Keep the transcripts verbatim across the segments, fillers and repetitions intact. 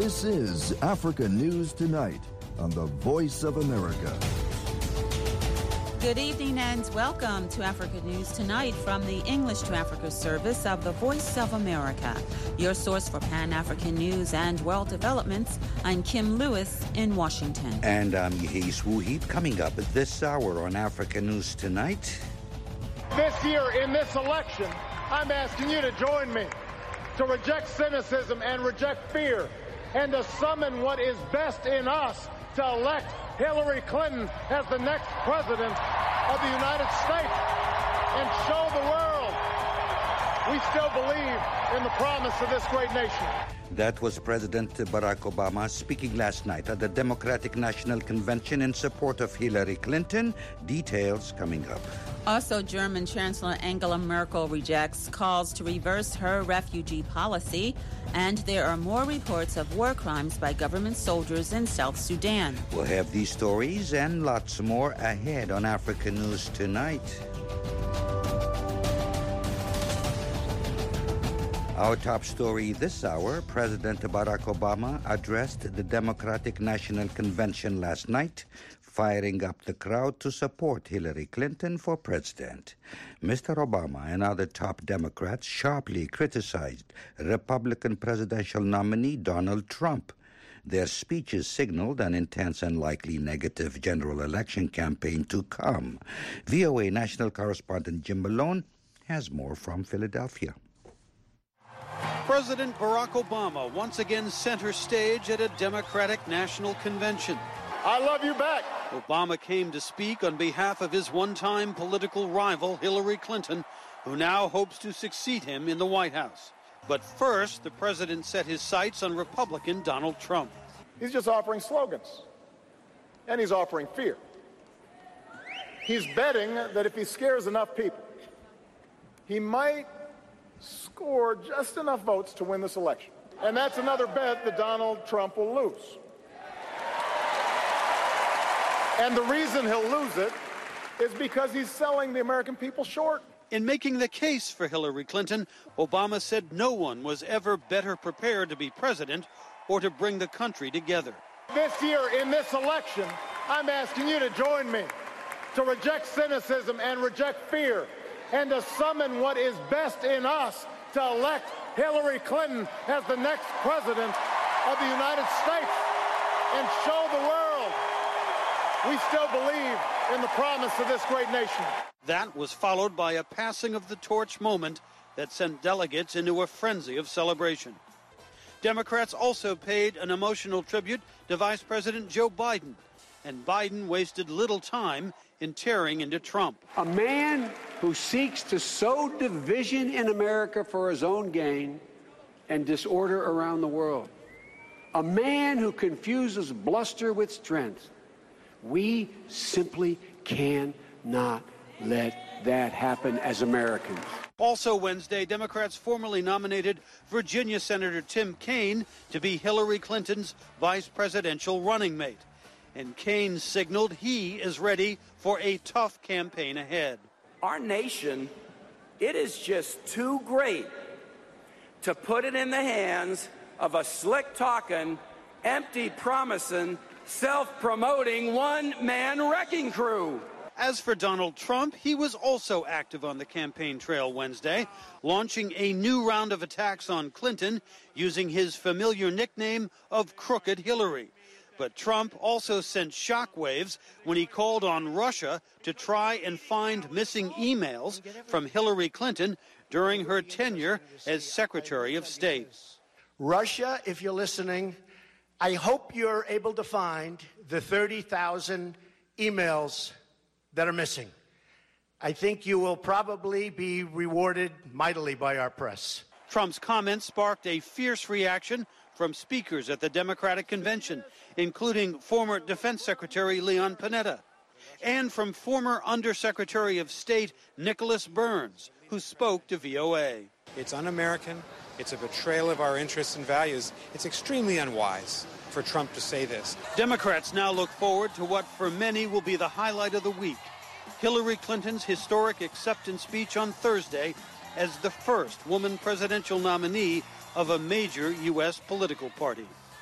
This is Africa News Tonight on the Voice of America. Good evening and welcome to Africa News Tonight from the English to Africa service of the Voice of America, your source for Pan-African news and world developments. I'm Kim Lewis in Washington. And I'm Yehis Wuheed. Coming up at this hour on Africa News Tonight. This year in this election, I'm asking you to join me to reject cynicism and reject fear and to summon what is best in us to elect Hillary Clinton as the next president of the United States and show the world we still believe in the promise of this great nation. That was President Barack Obama speaking last night at the Democratic National Convention in support of Hillary Clinton. Details coming up. Also, German Chancellor Angela Merkel rejects calls to reverse her refugee policy, and there are more reports of war crimes by government soldiers in South Sudan. We'll have these stories and lots more ahead on Africa News Tonight. Our top story this hour, President Barack Obama addressed the Democratic National Convention last night, firing up the crowd to support Hillary Clinton for president. Mister Obama and other top Democrats sharply criticized Republican presidential nominee Donald Trump. Their speeches signaled an intense and likely negative general election campaign to come. V O A national correspondent Jim Malone has more from Philadelphia. President Barack Obama once again center stage at a Democratic National Convention. I love you back. Obama came to speak on behalf of his one-time political rival, Hillary Clinton, who now hopes to succeed him in the White House. But first, the president set his sights on Republican Donald Trump. He's just offering slogans, and he's offering fear. He's betting that if he scares enough people, he might score just enough votes to win this election. And that's another bet that Donald Trump will lose. And the reason he'll lose it is because he's selling the American people short. In making the case for Hillary Clinton, Obama said no one was ever better prepared to be president or to bring the country together. This year in this election, I'm asking you to join me to reject cynicism and reject fear and to summon what is best in us to elect Hillary Clinton as the next president of the United States and show the world we still believe in the promise of this great nation. That was followed by a passing of the torch moment that sent delegates into a frenzy of celebration. Democrats also paid an emotional tribute to Vice President Joe Biden, and Biden wasted little time in tearing into Trump. A man who seeks to sow division in America for his own gain and disorder around the world. A man who confuses bluster with strength. We simply cannot let that happen as Americans. Also Wednesday, Democrats formally nominated Virginia Senator Tim Kaine to be Hillary Clinton's vice presidential running mate. And Kaine signaled he is ready for a tough campaign ahead. Our nation, it is just too great to put it in the hands of a slick-talking, empty-promising, self-promoting one-man wrecking crew. As for Donald Trump, he was also active on the campaign trail Wednesday, launching a new round of attacks on Clinton using his familiar nickname of Crooked Hillary. But Trump also sent shockwaves when he called on Russia to try and find missing emails from Hillary Clinton during her tenure as Secretary of State. Russia, if you're listening, I hope you're able to find the thirty thousand emails that are missing. I think you will probably be rewarded mightily by our press. Trump's comments sparked a fierce reaction from speakers at the Democratic Convention, including former Defense Secretary Leon Panetta, and from former Undersecretary of State Nicholas Burns, who spoke to V O A. It's un-American. It's a betrayal of our interests and values. It's extremely unwise for Trump to say this. Democrats now look forward to what for many will be the highlight of the week, Hillary Clinton's historic acceptance speech on Thursday as the first woman presidential nominee of a major U S political party.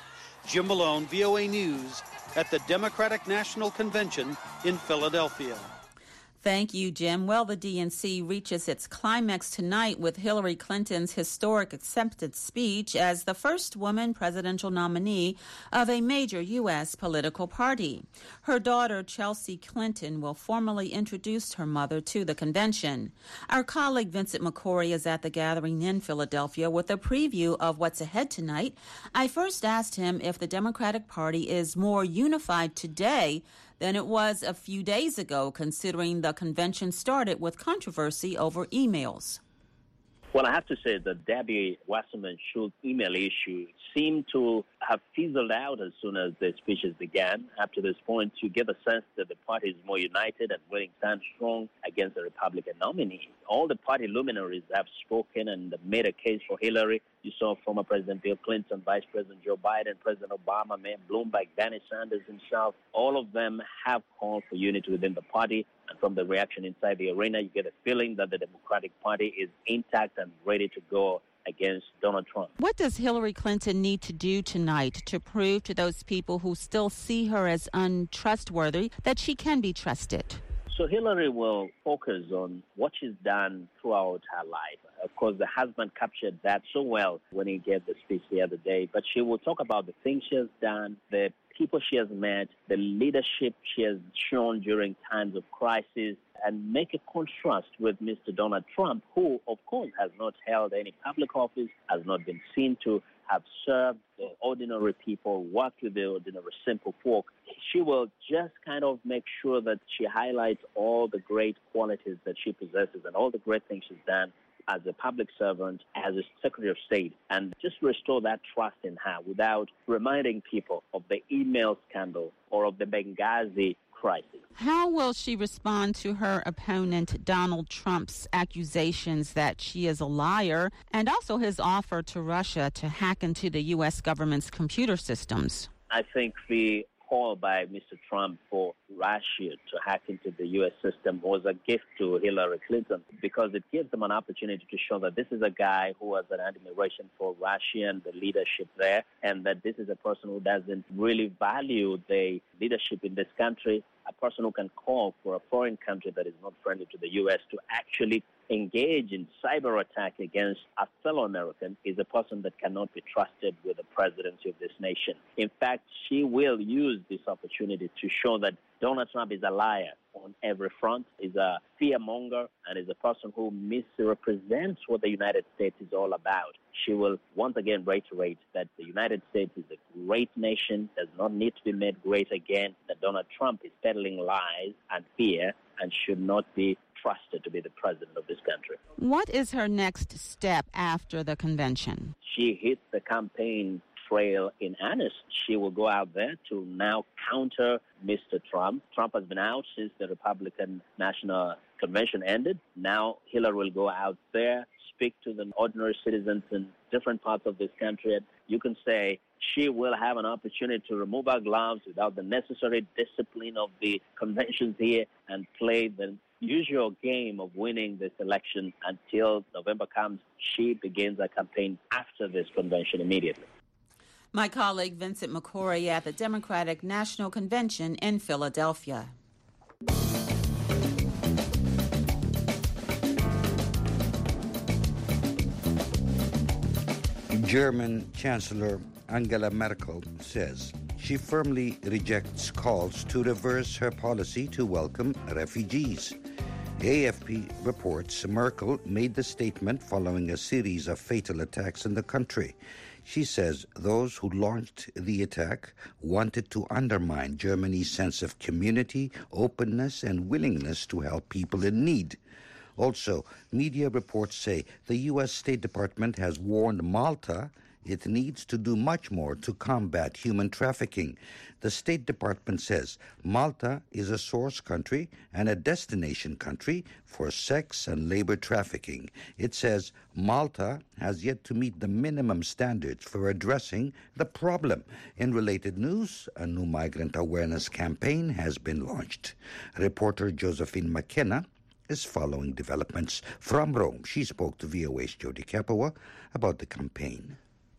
Jim Malone, V O A News, at the Democratic National Convention in Philadelphia. Thank you, Jim. Well, the D N C reaches its climax tonight with Hillary Clinton's historic acceptance speech as the first woman presidential nominee of a major U S political party. Her daughter, Chelsea Clinton, will formally introduce her mother to the convention. Our colleague Vincent McCory is at the gathering in Philadelphia with a preview of what's ahead tonight. I first asked him if the Democratic Party is more unified today than it was a few days ago, considering the convention started with controversy over emails. Well, I have to say that Debbie Wasserman Schultz's email issue seemed to have fizzled out as soon as the speeches began. Up to this point, you get the sense that the party is more united and willing to stand strong against the Republican nominee. All the party luminaries have spoken and made a case for Hillary. You saw former President Bill Clinton, Vice President Joe Biden, President Obama, Mayor Bloomberg, Bernie Sanders himself. All of them have called for unity within the party. And from the reaction inside the arena, you get a feeling that the Democratic Party is intact and ready to go against Donald Trump. What does Hillary Clinton need to do tonight to prove to those people who still see her as untrustworthy that she can be trusted? So Hillary will focus on what she's done throughout her life. Of course, the husband captured that so well when he gave the speech the other day. But she will talk about the things she has done, the people she has met, the leadership she has shown during times of crisis, and make a contrast with Mister Donald Trump, who, of course, has not held any public office, has not been seen to have served the ordinary people, worked with the ordinary simple folk. She will just kind of make sure that she highlights all the great qualities that she possesses and all the great things she's done as a public servant, as a Secretary of State, and just restore that trust in her without reminding people of the email scandal or of the Benghazi crisis. How will she respond to her opponent Donald Trump's accusations that she is a liar and also his offer to Russia to hack into the U S government's computer systems? I think the call by Mister Trump for Russia to hack into the U S system was a gift to Hillary Clinton because it gives them an opportunity to show that this is a guy who has an admiration for Russia and the leadership there, and that this is a person who doesn't really value the leadership in this country, a person who can call for a foreign country that is not friendly to the U S to actually engage in cyber attack against a fellow American is a person that cannot be trusted with the presidency of this nation. In fact, she will use this opportunity to show that Donald Trump is a liar on every front, is a fearmonger, and is a person who misrepresents what the United States is all about. She will once again reiterate that the United States is a great nation, does not need to be made great again, that Donald Trump is peddling lies and fear and should not be trusted to be the president of this country. What is her next step after the convention? She hit the campaign trail in earnest. She will go out there to now counter Mister Trump. Trump has been out since the Republican National Convention ended. Now Hillary will go out there, speak to the ordinary citizens in different parts of this country. And you can say she will have an opportunity to remove her gloves without the necessary discipline of the conventions here and play the usual game of winning this election until November comes. She begins her campaign after this convention immediately. My colleague Vincent McCory at the Democratic National Convention in Philadelphia. German Chancellor Angela Merkel says she firmly rejects calls to reverse her policy to welcome refugees. A F P reports Merkel made the statement following a series of fatal attacks in the country. She says those who launched the attack wanted to undermine Germany's sense of community, openness, and willingness to help people in need. Also, media reports say the U S State Department has warned Malta it needs to do much more to combat human trafficking. The State Department says Malta is a source country and a destination country for sex and labor trafficking. It says Malta has yet to meet the minimum standards for addressing the problem. In related news, a new migrant awareness campaign has been launched. Reporter Josephine McKenna is following developments from Rome. She spoke to V O A's Jody Kapawa about the campaign.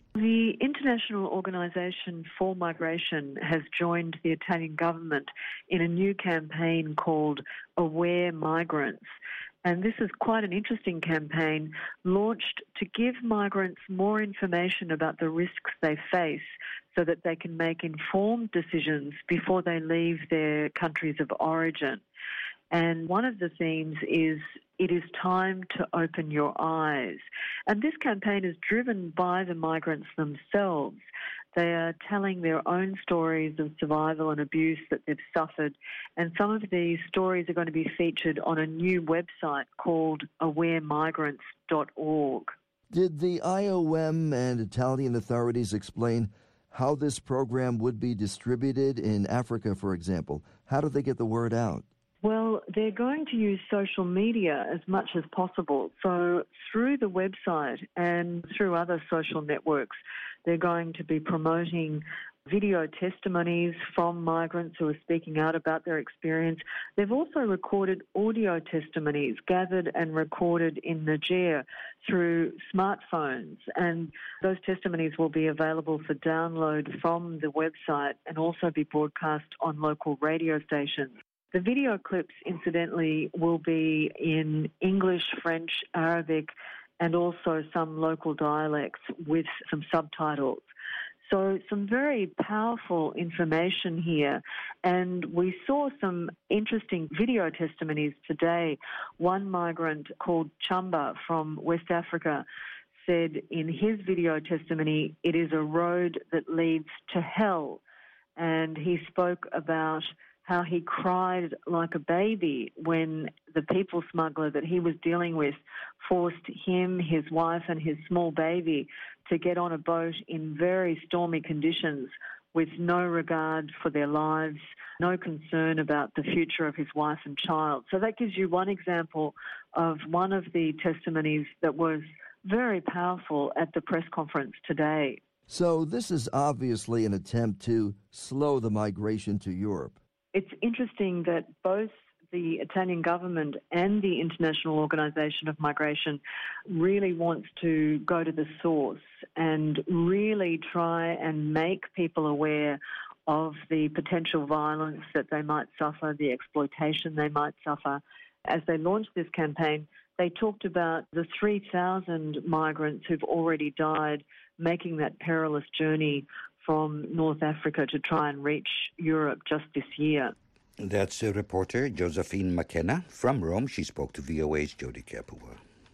The International Organization for Migration has joined the Italian government in a new campaign called Aware Migrants. And this is quite an interesting campaign launched to give migrants more information about the risks they face so that they can make informed decisions before they leave their countries of origin. And one of the themes is it is time to open your eyes. And this campaign is driven by the migrants themselves. They are telling their own stories of survival and abuse that they've suffered. And some of these stories are going to be featured on a new website called aware migrants dot org. Did the I O M and Italian authorities explain how this program would be distributed in Africa, for example? How do they get the word out? Well, they're going to use social media as much as possible. So through the website and through other social networks, they're going to be promoting video testimonies from migrants who are speaking out about their experience. They've also recorded audio testimonies gathered and recorded in Niger through smartphones, and those testimonies will be available for download from the website and also be broadcast on local radio stations. The video clips, incidentally, will be in English, French, Arabic, and also some local dialects with some subtitles. So some very powerful information here. And we saw some interesting video testimonies today. One migrant called Chamba from West Africa said in his video testimony, it is a road that leads to hell. And he spoke about how he cried like a baby when the people smuggler that he was dealing with forced him, his wife and his small baby to get on a boat in very stormy conditions with no regard for their lives, no concern about the future of his wife and child. So that gives you one example of one of the testimonies that was very powerful at the press conference today. So this is obviously an attempt to slow the migration to Europe. It's interesting that both the Italian government and the International Organization of Migration really wants to go to the source and really try and make people aware of the potential violence that they might suffer, the exploitation they might suffer. As they launched this campaign, they talked about the three thousand migrants who've already died making that perilous journey from North Africa to try and reach Europe just this year. That's a reporter Josephine McKenna from Rome. She spoke to V O A's Jody Kapua.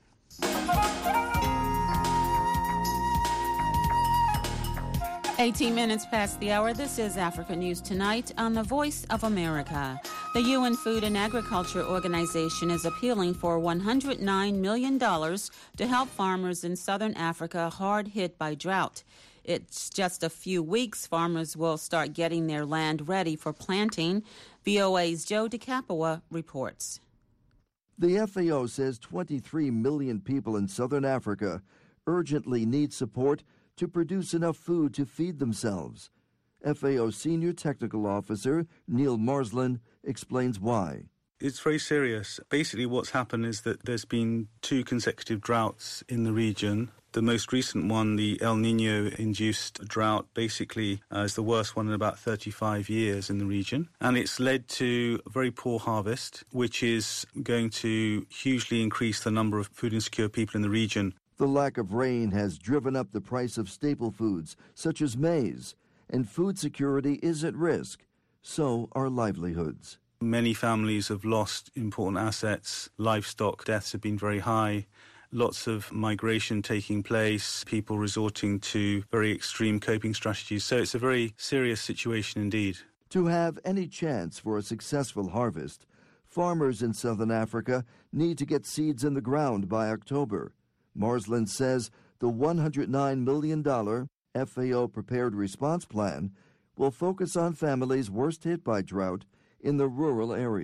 eighteen minutes past the hour. This is Africa News Tonight on the Voice of America. The U N Food and Agriculture Organization is appealing for one hundred nine million dollars to help farmers in southern Africa hard hit by drought. It's just a few weeks. Farmers will start getting their land ready for planting. V O A's Joe DeCapua reports. The F A O says twenty-three million people in southern Africa urgently need support to produce enough food to feed themselves. F A O Senior Technical Officer Neil Marsland explains why. It's very serious. Basically what's happened is that there's been two consecutive droughts in the region. The most recent one, the El Niño-induced drought, basically uh, is the worst one in about thirty-five years in the region. And it's led to a very poor harvest, which is going to hugely increase the number of food insecure people in the region. The lack of rain has driven up the price of staple foods, such as maize, and food security is at risk. So are livelihoods. Many families have lost important assets. Livestock deaths have been very high. Lots of migration taking place, people resorting to very extreme coping strategies. So it's a very serious situation indeed. To have any chance for a successful harvest, farmers in southern Africa need to get seeds in the ground by October. Marsland says the one hundred nine million dollars F A O Prepared Response Plan will focus on families worst hit by drought in the rural areas.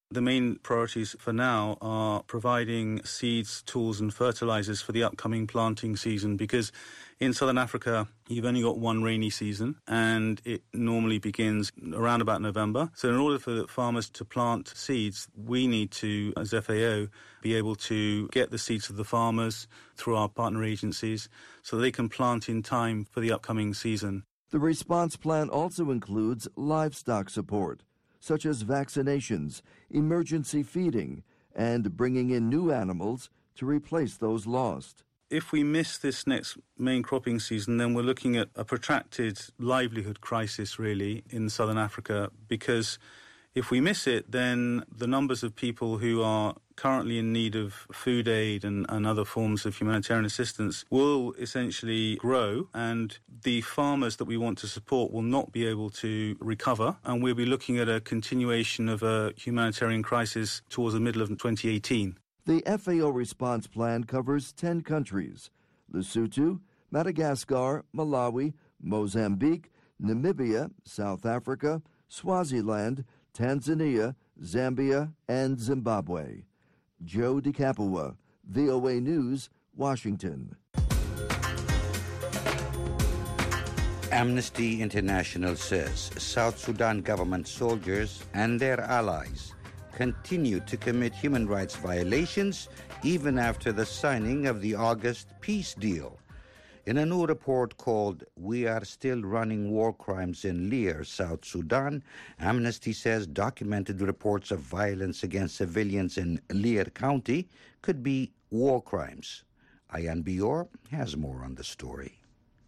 The main priorities for now are providing seeds, tools and fertilizers for the upcoming planting season, because in southern Africa, you've only got one rainy season and it normally begins around about November. So in order for farmers to plant seeds, we need to, as F A O, be able to get the seeds to the farmers through our partner agencies so they can plant in time for the upcoming season. The response plan also includes livestock support, such as vaccinations, emergency feeding, and bringing in new animals to replace those lost. If we miss this next main cropping season, then we're looking at a protracted livelihood crisis, really, in southern Africa, because if we miss it, then the numbers of people who are currently in need of food aid and, and other forms of humanitarian assistance will essentially grow, and the farmers that we want to support will not be able to recover, and we'll be looking at a continuation of a humanitarian crisis towards the middle of twenty eighteen. The F A O response plan covers ten countries: Lesotho, Madagascar, Malawi, Mozambique, Namibia, South Africa, Swaziland, Tanzania, Zambia, and Zimbabwe. Joe DeCapua, V O A News, Washington. Amnesty International says South Sudan government soldiers and their allies continue to commit human rights violations even after the signing of the August peace deal. In a new report called We Are Still Running War Crimes in Leer, South Sudan, Amnesty says documented reports of violence against civilians in Leer County could be war crimes. Ayan Bior has more on the story.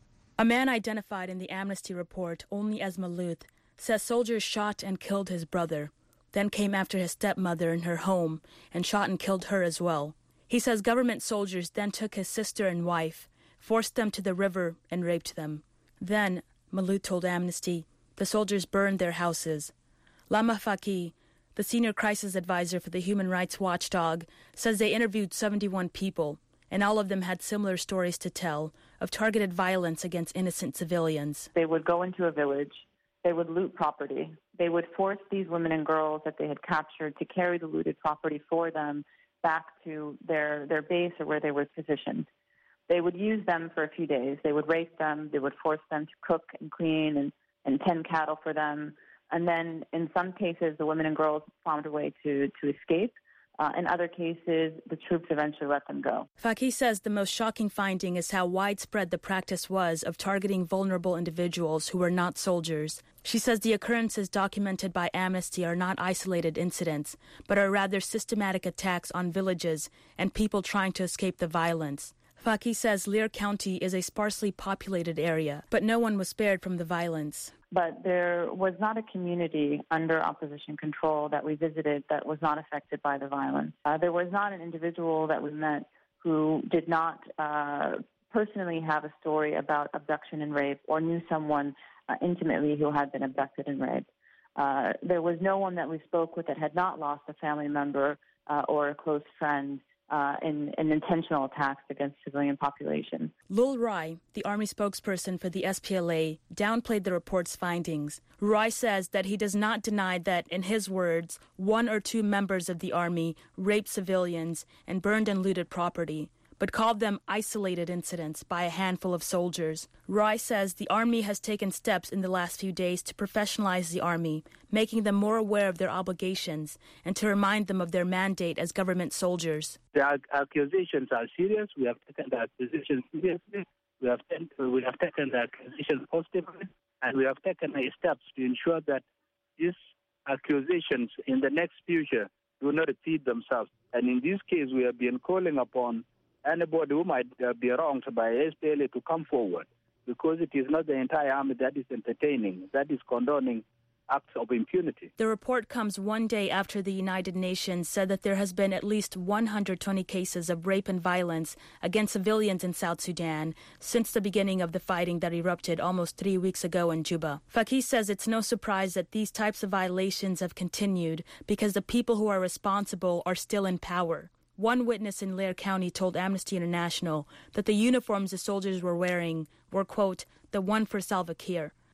A man identified in the Amnesty report only as Maluth says soldiers shot and killed his brother, then came after his stepmother in her home and shot and killed her as well. He says government soldiers then took his sister and wife, forced them to the river, and raped them. Then, Maluth told Amnesty, the soldiers burned their houses. Lama Faki, the senior crisis advisor for the Human Rights Watchdog, says they interviewed seventy-one people, and all of them had similar stories to tell of targeted violence against innocent civilians. They would go into a village. They would loot property. They would force these women and girls that they had captured to carry the looted property for them back to their, their base or where they were positioned. They would use them for a few days. They would rape them. They would force them to cook and clean and, and tend cattle for them. And then in some cases, the women and girls found a way to, to escape. Uh, in other cases, the troops eventually let them go. Faki says the most shocking finding is how widespread the practice was of targeting vulnerable individuals who were not soldiers. She says the occurrences documented by Amnesty are not isolated incidents, but are rather systematic attacks on villages and people trying to escape the violence. Faki says Leer County is a sparsely populated area, but no one was spared from the violence. But there was not a community under opposition control that we visited that was not affected by the violence. Uh, there was not an individual that we met who did not uh, personally have a story about abduction and rape or knew someone uh, intimately who had been abducted and raped. Uh, there was no one that we spoke with that had not lost a family member uh, or a close friend Uh, in, in intentional attacks against civilian population. Lul Rai, the Army spokesperson for the S P L A, downplayed the report's findings. Rai says that he does not deny that, in his words, one or two members of the Army raped civilians and burned and looted property, but called them isolated incidents by a handful of soldiers. Rai says the Army has taken steps in the last few days to professionalize the Army, making them more aware of their obligations and to remind them of their mandate as government soldiers. The accusations are serious. We have taken the accusations seriously. We have, ten- we have taken the accusations positively, and we have taken steps to ensure that these accusations in the next future do not repeat themselves. And in this case, we have been calling upon anybody who might uh, be wronged by S P L A to come forward, because it is not the entire army that is entertaining, that is condoning acts of impunity. The report comes one day after the United Nations said that there has been at least one hundred twenty cases of rape and violence against civilians in South Sudan since the beginning of the fighting that erupted almost three weeks ago in Juba. Faki says it's no surprise that these types of violations have continued because the people who are responsible are still in power. One witness in Leer County told Amnesty International that the uniforms the soldiers were wearing were, quote, the one for Salva Kiir.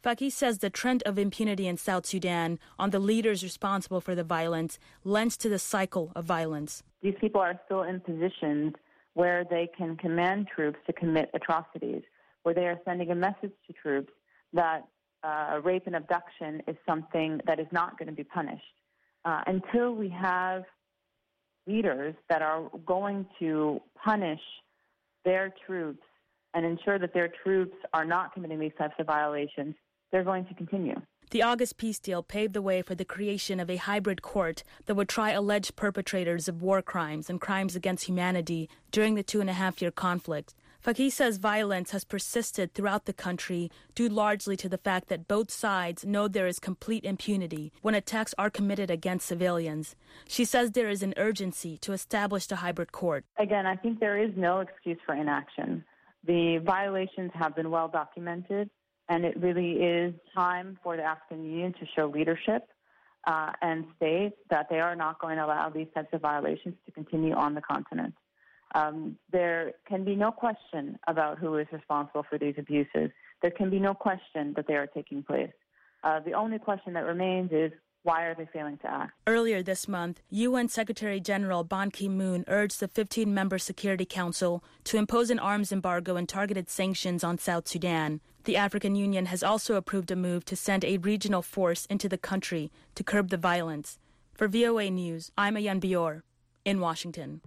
Faki says the trend of impunity in South Sudan on the leaders responsible for the violence lends to the cycle of violence. These people are still in positions where they can command troops to commit atrocities, where they are sending a message to troops that uh, rape and abduction is something that is not going to be punished. Uh, until we have leaders that are going to punish their troops and ensure that their troops are not committing these types of violations, they're going to continue. The August peace deal paved the way for the creation of a hybrid court that would try alleged perpetrators of war crimes and crimes against humanity during the two-and-a-half-year conflict. Faki says violence has persisted throughout the country due largely to the fact that both sides know there is complete impunity when attacks are committed against civilians. She says there is an urgency to establish the hybrid court. Again, I think there is no excuse for inaction. The violations have been well documented, and it really is time for the African Union to show leadership uh, and state that they are not going to allow these types of violations to continue on the continent. Um, there can be no question about who is responsible for these abuses. There can be no question that they are taking place. Uh, the only question that remains is, why are they failing to act? Earlier this month, U N Secretary General Ban Ki-moon urged the fifteen-member Security Council to impose an arms embargo and targeted sanctions on South Sudan. The African Union has also approved a move to send a regional force into the country to curb the violence. For V O A News, I'm Ayan Bior in Washington.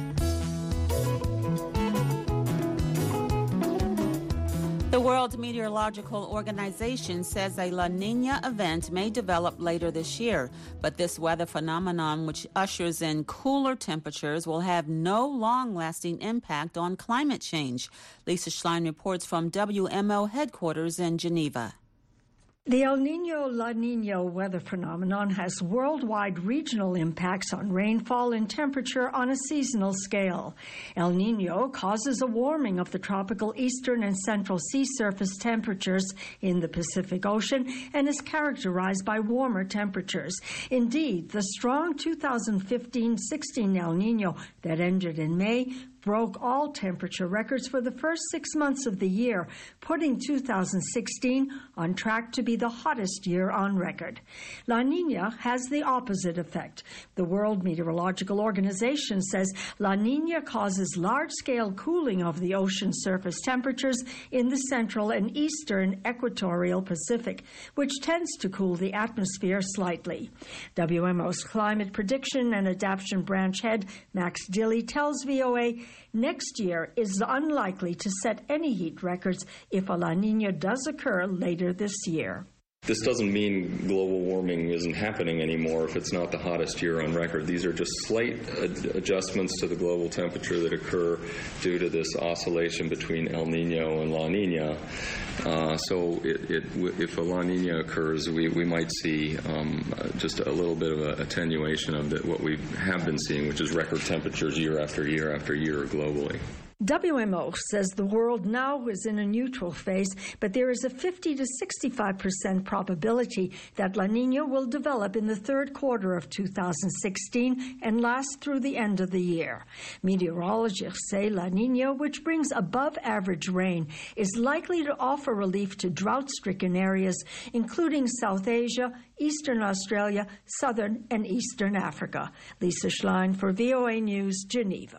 The World Meteorological Organization says a La Niña event may develop later this year, but this weather phenomenon, which ushers in cooler temperatures, will have no long-lasting impact on climate change. Lisa Schlein reports from W M O headquarters in Geneva. The El Niño-La Niña weather phenomenon has worldwide regional impacts on rainfall and temperature on a seasonal scale. El Niño causes a warming of the tropical eastern and central sea surface temperatures in the Pacific Ocean and is characterized by warmer temperatures. Indeed, the strong two thousand fifteen sixteen El Niño that ended in May broke all temperature records for the first six months of the year, putting two thousand sixteen on track to be the hottest year on record. La Niña has the opposite effect. The World Meteorological Organization says La Niña causes large-scale cooling of the ocean surface temperatures in the central and eastern equatorial Pacific, which tends to cool the atmosphere slightly. W M O's Climate Prediction and Adaptation Branch Head Max Dilley tells V O A next year is unlikely to set any heat records if a La Niña does occur later this year. This doesn't mean global warming isn't happening anymore if it's not the hottest year on record. These are just slight ad- adjustments to the global temperature that occur due to this oscillation between El Nino and La Nina. Uh, so it, it, if a La Nina occurs, we, we might see um, just a little bit of an attenuation of the, what we have been seeing, which is record temperatures year after year after year globally. W M O says the world now is in a neutral phase, but there is a fifty to sixty-five percent probability that La Niña will develop in the third quarter of two thousand sixteen and last through the end of the year. Meteorologists say La Niña, which brings above-average rain, is likely to offer relief to drought-stricken areas, including South Asia, Eastern Australia, Southern and Eastern Africa. Lisa Schlein for V O A News, Geneva.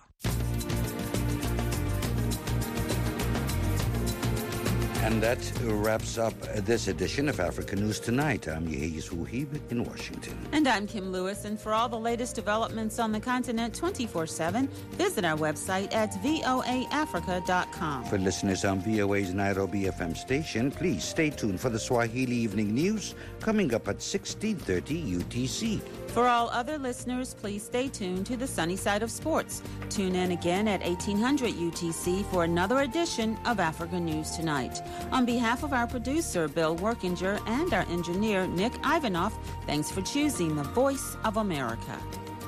And that wraps up this edition of Africa News Tonight. I'm Yehiz Wuhib in Washington. And I'm Kim Lewis. And for all the latest developments on the continent twenty-four seven, visit our website at voa africa dot com. For listeners on V O A's Nairobi F M station, please stay tuned for the Swahili Evening News coming up at sixteen thirty U T C. For all other listeners, please stay tuned to the Sunny Side of Sports. Tune in again at eighteen hundred U T C for another edition of Africa News Tonight. On behalf of our producer, Bill Workinger, and our engineer, Nick Ivanoff, thanks for choosing the Voice of America.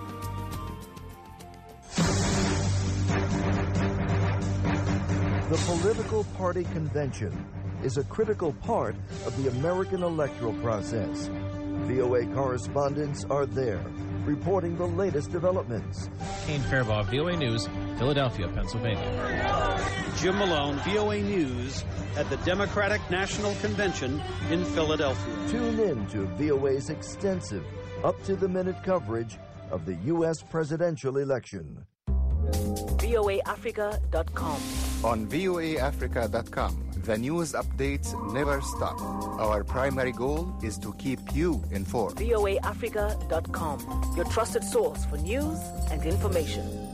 The political party convention is a critical part of the American electoral process. V O A correspondents are there, reporting the latest developments. Kane Fairbaugh, V O A News, Philadelphia, Pennsylvania. Jim Malone, V O A News, at the Democratic National Convention in Philadelphia. Tune in to V O A's extensive, up-to-the-minute coverage of the U S presidential election. V O A Africa dot com. On V O A Africa dot com, the news updates never stop. Our primary goal is to keep you informed. V O A Africa dot com, your trusted source for news and information.